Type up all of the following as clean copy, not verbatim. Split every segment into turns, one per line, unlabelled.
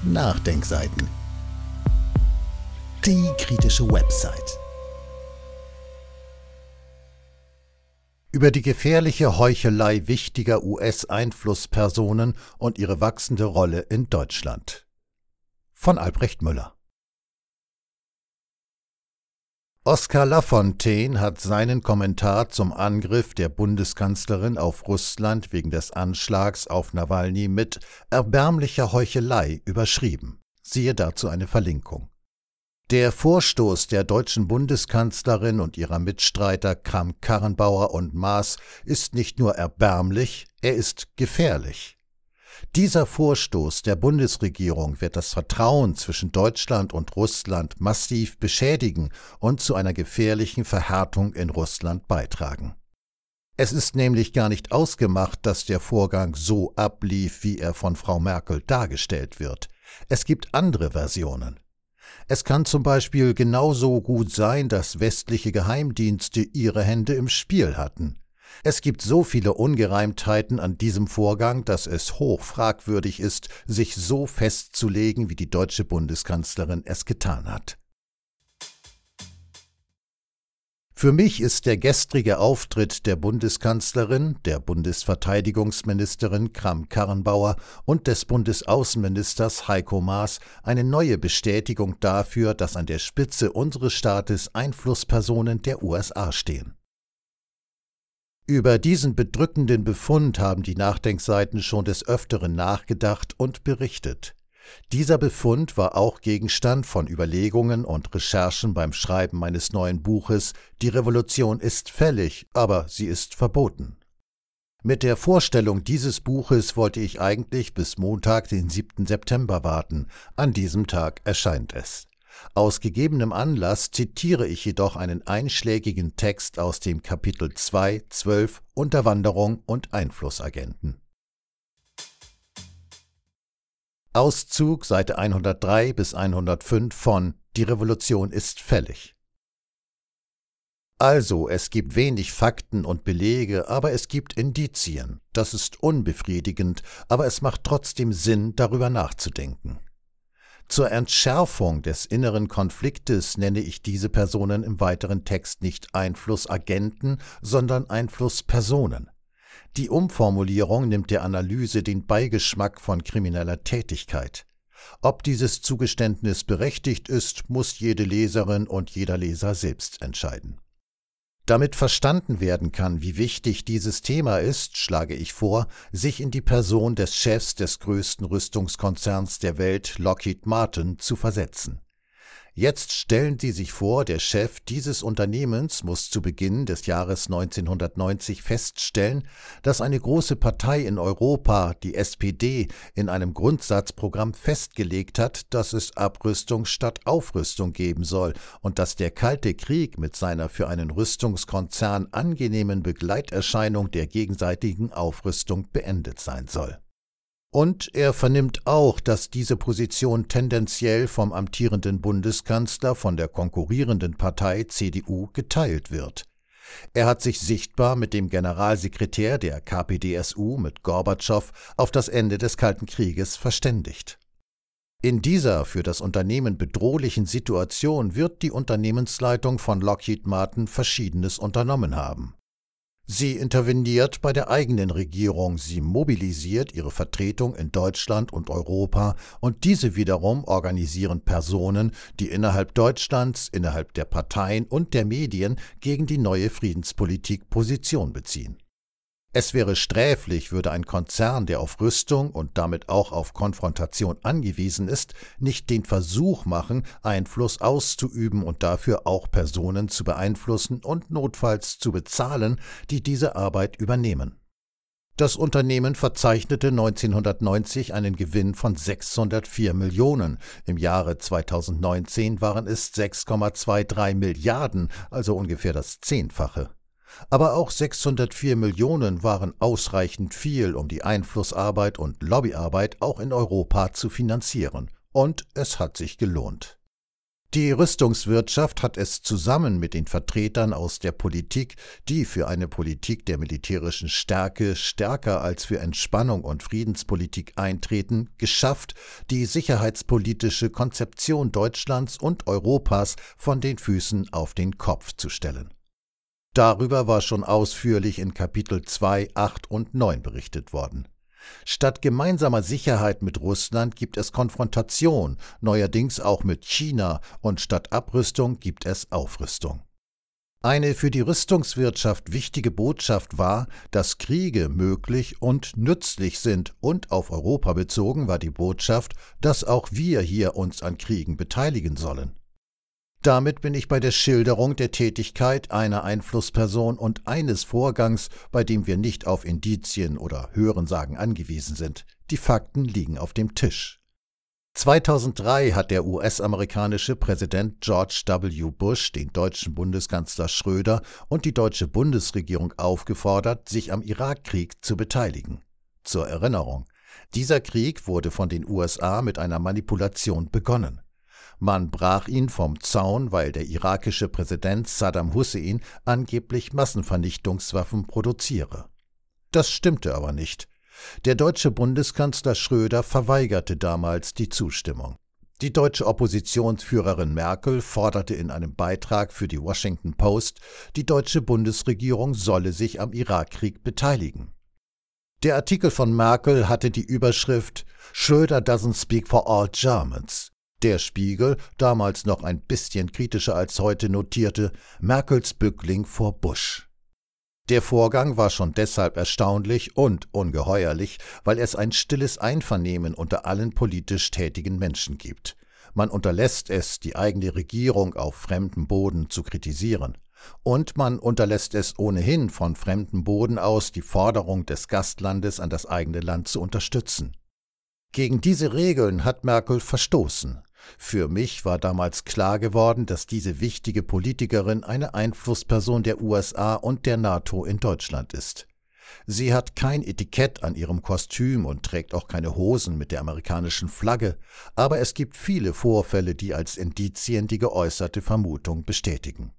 Nachdenkseiten. Die kritische Website. Über die gefährliche Heuchelei wichtiger US-Einflusspersonen und ihre wachsende Rolle in Deutschland. Von Albrecht Müller. Oskar Lafontaine hat seinen Kommentar zum Angriff der Bundeskanzlerin auf Russland wegen des Anschlags auf Nawalny mit erbärmlicher Heuchelei überschrieben. Siehe dazu eine Verlinkung. Der Vorstoß der deutschen Bundeskanzlerin und ihrer Mitstreiter Kramp-Karrenbauer und Maaß ist nicht nur erbärmlich, er ist gefährlich. Dieser Vorstoß der Bundesregierung wird das Vertrauen zwischen Deutschland und Russland massiv beschädigen und zu einer gefährlichen Verhärtung in Russland beitragen. Es ist nämlich gar nicht ausgemacht, dass der Vorgang so ablief, wie er von Frau Merkel dargestellt wird. Es gibt andere Versionen. Es kann zum Beispiel genauso gut sein, dass westliche Geheimdienste ihre Hände im Spiel hatten. Es gibt so viele Ungereimtheiten an diesem Vorgang, dass es hoch fragwürdig ist, sich so festzulegen, wie die deutsche Bundeskanzlerin es getan hat. Für mich ist der gestrige Auftritt der Bundeskanzlerin, der Bundesverteidigungsministerin Kramp-Karrenbauer und des Bundesaußenministers Heiko Maas eine neue Bestätigung dafür, dass an der Spitze unseres Staates Einflusspersonen der USA stehen. Über diesen bedrückenden Befund haben die Nachdenkseiten schon des Öfteren nachgedacht und berichtet. Dieser Befund war auch Gegenstand von Überlegungen und Recherchen beim Schreiben meines neuen Buches »Die Revolution ist fällig, aber sie ist verboten«. Mit der Vorstellung dieses Buches wollte ich eigentlich bis Montag, den 7. September warten. An diesem Tag erscheint es. Aus gegebenem Anlass zitiere ich jedoch einen einschlägigen Text aus dem Kapitel 2.12 Unterwanderung und Einflussagenten. Auszug Seite 103 bis 105 von »Die Revolution ist fällig«. Also, es gibt wenig Fakten und Belege, aber es gibt Indizien. Das ist unbefriedigend, aber es macht trotzdem Sinn, darüber nachzudenken. Zur Entschärfung des inneren Konfliktes nenne ich diese Personen im weiteren Text nicht Einflussagenten, sondern Einflusspersonen. Die Umformulierung nimmt der Analyse den Beigeschmack von krimineller Tätigkeit. Ob dieses Zugeständnis berechtigt ist, muss jede Leserin und jeder Leser selbst entscheiden. Damit verstanden werden kann, wie wichtig dieses Thema ist, schlage ich vor, sich in die Person des Chefs des größten Rüstungskonzerns der Welt, Lockheed Martin, zu versetzen. Jetzt stellen Sie sich vor, der Chef dieses Unternehmens muss zu Beginn des Jahres 1990 feststellen, dass eine große Partei in Europa, die SPD, in einem Grundsatzprogramm festgelegt hat, dass es Abrüstung statt Aufrüstung geben soll und dass der Kalte Krieg mit seiner für einen Rüstungskonzern angenehmen Begleiterscheinung der gegenseitigen Aufrüstung beendet sein soll. Und er vernimmt auch, dass diese Position tendenziell vom amtierenden Bundeskanzler von der konkurrierenden Partei CDU geteilt wird. Er hat sich sichtbar mit dem Generalsekretär der KPDSU, mit Gorbatschow, auf das Ende des Kalten Krieges verständigt. In dieser für das Unternehmen bedrohlichen Situation wird die Unternehmensleitung von Lockheed Martin Verschiedenes unternommen haben. Sie interveniert bei der eigenen Regierung, sie mobilisiert ihre Vertretung in Deutschland und Europa und diese wiederum organisieren Personen, die innerhalb Deutschlands, innerhalb der Parteien und der Medien gegen die neue Friedenspolitik Position beziehen. Es wäre sträflich, würde ein Konzern, der auf Rüstung und damit auch auf Konfrontation angewiesen ist, nicht den Versuch machen, Einfluss auszuüben und dafür auch Personen zu beeinflussen und notfalls zu bezahlen, die diese Arbeit übernehmen. Das Unternehmen verzeichnete 1990 einen Gewinn von 604 Millionen. Im Jahre 2019 waren es 6,23 Milliarden, also ungefähr das Zehnfache. Aber auch 604 Millionen waren ausreichend viel, um die Einflussarbeit und Lobbyarbeit auch in Europa zu finanzieren. Und es hat sich gelohnt. Die Rüstungswirtschaft hat es zusammen mit den Vertretern aus der Politik, die für eine Politik der militärischen Stärke stärker als für Entspannung und Friedenspolitik eintreten, geschafft, die sicherheitspolitische Konzeption Deutschlands und Europas von den Füßen auf den Kopf zu stellen. Darüber war schon ausführlich in Kapitel 2, 8 und 9 berichtet worden. Statt gemeinsamer Sicherheit mit Russland gibt es Konfrontation, neuerdings auch mit China, und statt Abrüstung gibt es Aufrüstung. Eine für die Rüstungswirtschaft wichtige Botschaft war, dass Kriege möglich und nützlich sind, und auf Europa bezogen war die Botschaft, dass auch wir hier uns an Kriegen beteiligen sollen. Damit bin ich bei der Schilderung der Tätigkeit einer Einflussperson und eines Vorgangs, bei dem wir nicht auf Indizien oder Hörensagen angewiesen sind. Die Fakten liegen auf dem Tisch. 2003 hat der US-amerikanische Präsident George W. Bush den deutschen Bundeskanzler Schröder und die deutsche Bundesregierung aufgefordert, sich am Irakkrieg zu beteiligen. Zur Erinnerung: Dieser Krieg wurde von den USA mit einer Manipulation begonnen. Man brach ihn vom Zaun, weil der irakische Präsident Saddam Hussein angeblich Massenvernichtungswaffen produziere. Das stimmte aber nicht. Der deutsche Bundeskanzler Schröder verweigerte damals die Zustimmung. Die deutsche Oppositionsführerin Merkel forderte in einem Beitrag für die Washington Post, die deutsche Bundesregierung solle sich am Irakkrieg beteiligen. Der Artikel von Merkel hatte die Überschrift "Schröder doesn't speak for all Germans". Der Spiegel, damals noch ein bisschen kritischer als heute, notierte Merkels Bückling vor Bush. Der Vorgang war schon deshalb erstaunlich und ungeheuerlich, weil es ein stilles Einvernehmen unter allen politisch tätigen Menschen gibt. Man unterlässt es, die eigene Regierung auf fremdem Boden zu kritisieren. Und man unterlässt es ohnehin, von fremdem Boden aus die Forderung des Gastlandes an das eigene Land zu unterstützen. Gegen diese Regeln hat Merkel verstoßen. Für mich war damals klar geworden, dass diese wichtige Politikerin eine Einflussperson der USA und der NATO in Deutschland ist. Sie hat kein Etikett an ihrem Kostüm und trägt auch keine Hosen mit der amerikanischen Flagge, aber es gibt viele Vorfälle, die als Indizien die geäußerte Vermutung bestätigen.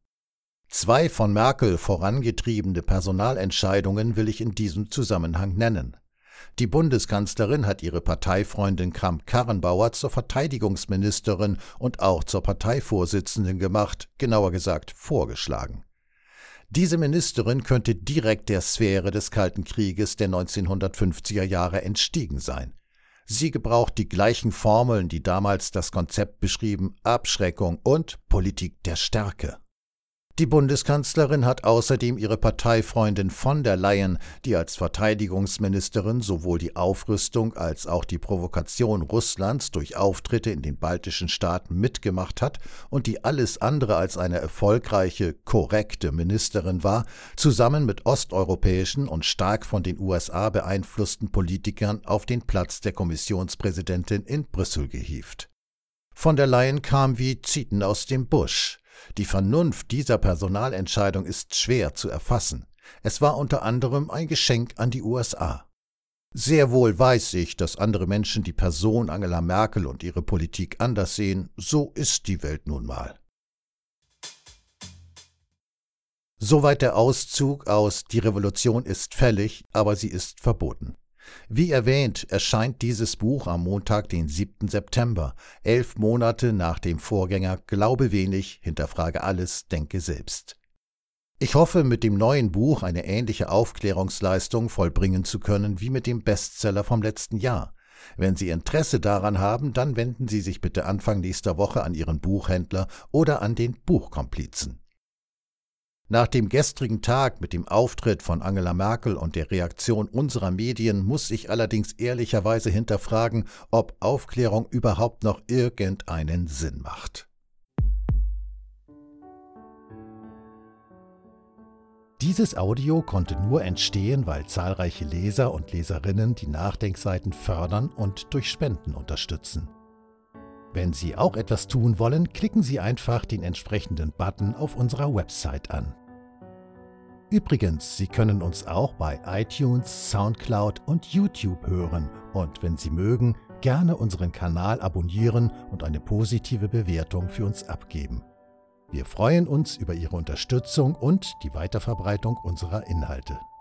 2 von Merkel vorangetriebene Personalentscheidungen will ich in diesem Zusammenhang nennen. Die Bundeskanzlerin hat ihre Parteifreundin Kramp-Karrenbauer zur Verteidigungsministerin und auch zur Parteivorsitzenden gemacht, genauer gesagt vorgeschlagen. Diese Ministerin könnte direkt der Sphäre des Kalten Krieges der 1950er Jahre entstiegen sein. Sie gebraucht die gleichen Formeln, die damals das Konzept beschrieben: Abschreckung und Politik der Stärke. Die Bundeskanzlerin hat außerdem ihre Parteifreundin von der Leyen, die als Verteidigungsministerin sowohl die Aufrüstung als auch die Provokation Russlands durch Auftritte in den baltischen Staaten mitgemacht hat und die alles andere als eine erfolgreiche, korrekte Ministerin war, zusammen mit osteuropäischen und stark von den USA beeinflussten Politikern auf den Platz der Kommissionspräsidentin in Brüssel gehievt. Von der Leyen kam wie Zieten aus dem Busch. Die Vernunft dieser Personalentscheidung ist schwer zu erfassen. Es war unter anderem ein Geschenk an die USA. Sehr wohl weiß ich, dass andere Menschen die Person Angela Merkel und ihre Politik anders sehen. So ist die Welt nun mal. Soweit der Auszug aus Die Revolution ist fällig, aber sie ist verboten. Wie erwähnt, erscheint dieses Buch am Montag, den 7. September, 11 Monate nach dem Vorgänger Glaube wenig, hinterfrage alles, denke selbst. Ich hoffe, mit dem neuen Buch eine ähnliche Aufklärungsleistung vollbringen zu können wie mit dem Bestseller vom letzten Jahr. Wenn Sie Interesse daran haben, dann wenden Sie sich bitte Anfang nächster Woche an Ihren Buchhändler oder an den Buchkomplizen. Nach dem gestrigen Tag mit dem Auftritt von Angela Merkel und der Reaktion unserer Medien muss ich allerdings ehrlicherweise hinterfragen, ob Aufklärung überhaupt noch irgendeinen Sinn macht. Dieses Audio konnte nur entstehen, weil zahlreiche Leser und Leserinnen die Nachdenkseiten fördern und durch Spenden unterstützen. Wenn Sie auch etwas tun wollen, klicken Sie einfach den entsprechenden Button auf unserer Website an. Übrigens, Sie können uns auch bei iTunes, Soundcloud und YouTube hören und wenn Sie mögen, gerne unseren Kanal abonnieren und eine positive Bewertung für uns abgeben. Wir freuen uns über Ihre Unterstützung und die Weiterverbreitung unserer Inhalte.